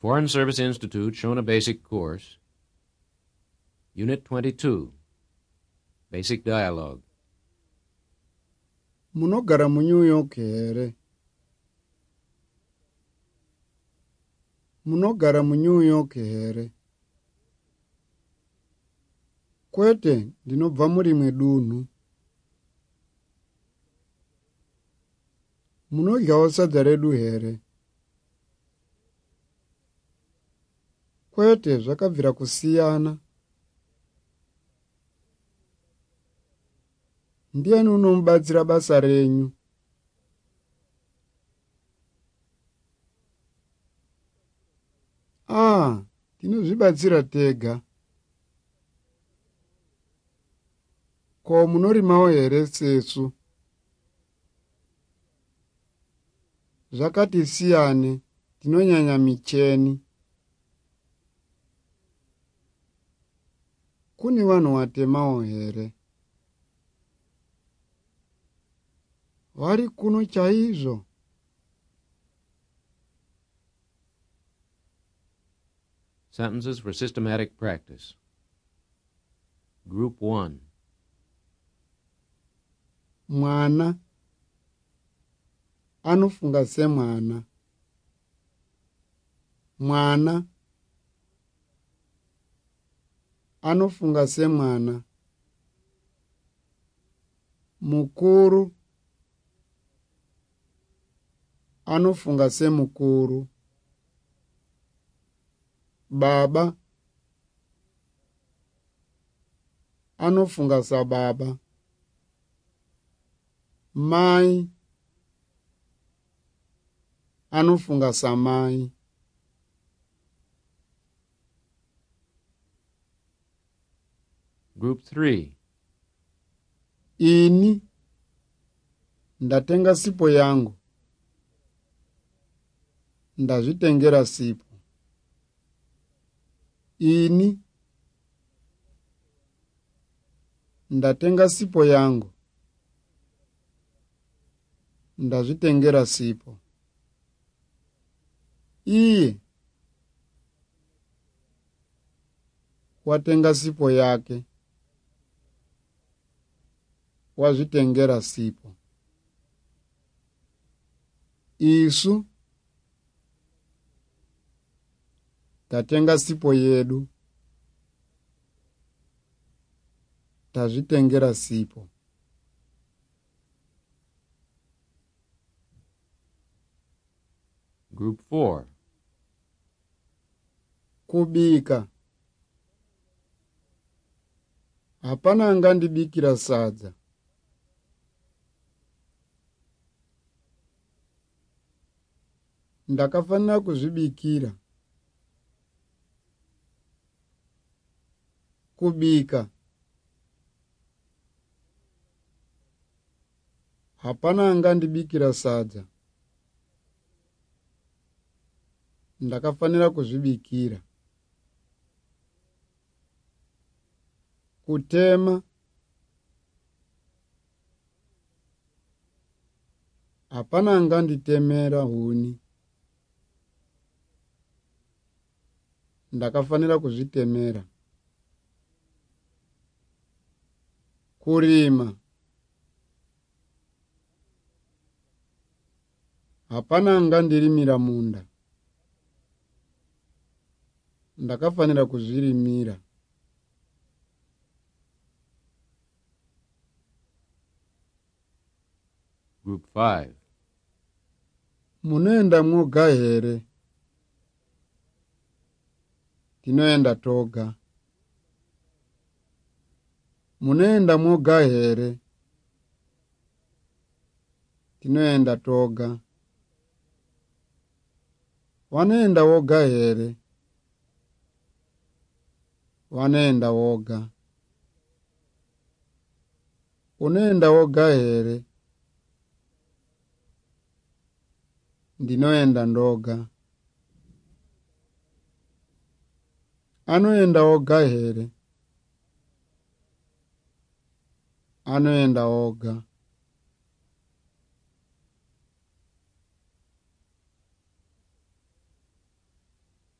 Foreign Service Institute, Shona Basic Course, Unit 22, Basic Dialogue. Munogara mu New York here? Munogara mu New York here? Kwete, ndinobva muri mwedunhu. Munodyawo sadza redu here? Kwete, zvakabvira kusiyana. Ndiani unomubatsira basa renyu? Tinozvibatsira tega. Ko munorimawo here sesu? Zvakati siyane, tinonyanya micheni. Kune vanhu watemawo here? Vari kuno chaizvo? Sentences for systematic practice. Group 1. Mwana anofunga semwana. Mwana anofunga semwana. Mukuru anofunga semukuru. Baba anofunga sababa. Mai anofunga samai. Group 3. Ini ndatenga sipo yangu. Ndazvitengera sipo. Ini ndatenga sipo yangu. Ndazvitengera sipo. Iye watenga sipo yake. Wazvitengera sipo. Isu tatenga sipo yedu. Tazvitengera sipo. Group 4. Kubika. Hapana angandibikira sadza. Ndakafanira kuzvibikira. Kubika. Hapana angandibikira sadza. Ndakafanira kuzvibikira. Kutema. Hapana anganditemera huni. Ndakafanira kuzvitemera. Kurima. Hapana angandirimira munda. Ndakafanira kuzvirimira. Group 5. Munoenda mwoga here? Tinoenda toga. Munoenda mwoga here? Tinoenda toga. Wanoenda woga here? Wanoenda woga. Unoenda woga here? Ndinoenda ndoga. Anoenda woga here? Anoenda woga.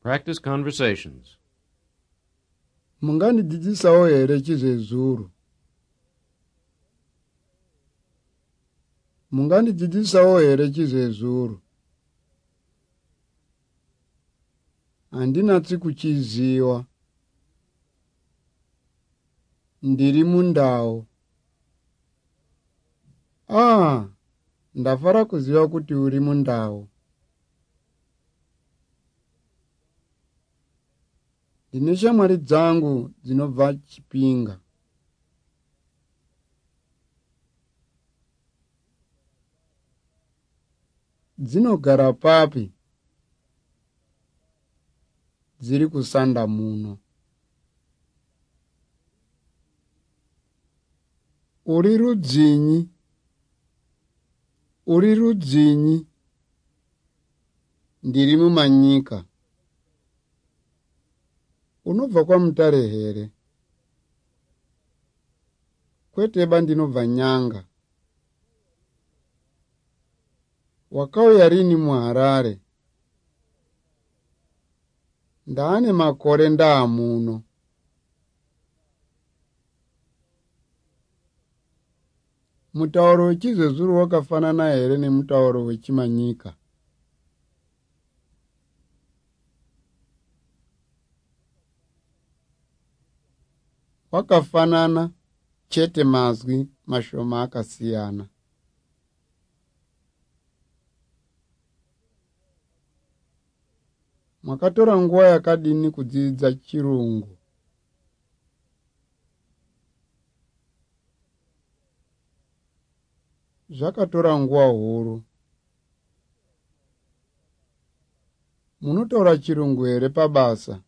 Practice conversations. Mungandidzidzisawo here chizezuru? Mungandidzidzisawo here chizezuru? Handinatsi kuchiziva. Ndiri mundau. Ndafara kuziva kuti uri mundau. Ndine shamwari dzangu dzinobva Chipinga. Dzinogara papi? Dziri kusanda muno. Uri rudzinyi? Uri rudzinyi? Ndiri mumanyika. Unobva kwaMutare here? Kwete, ndinobva Nyanga. Wakauya rini muHarare? Ndaane makore ndaamuno. Mutauro wechizezuru wakafanana here nemutauro wechimanyika? Wakafanana, chete mazwi mashoma akasiyana. Mwakatora nguva yakadini kudzidza chirungu? Zvakatora nguva huru. Munotaura chirungu here pabasa?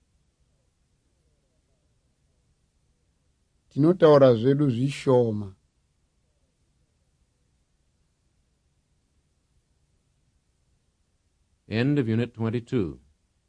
Tinotaura zvedu zvishoma. End of Unit 22.